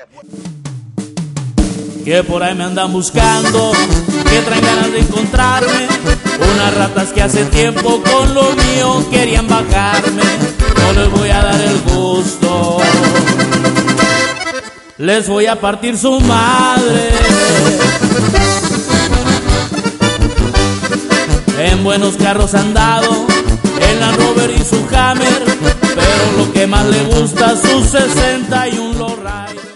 Que por ahí me andan buscando, que traen ganas de encontrarme, unas ratas que hace tiempo con lo mío querían bajarme. No les voy a dar el gusto, les voy a partir su madre. En buenos carros han andado, en la Rover y su Hammer, pero lo que más le gusta es su 61 Lowrider.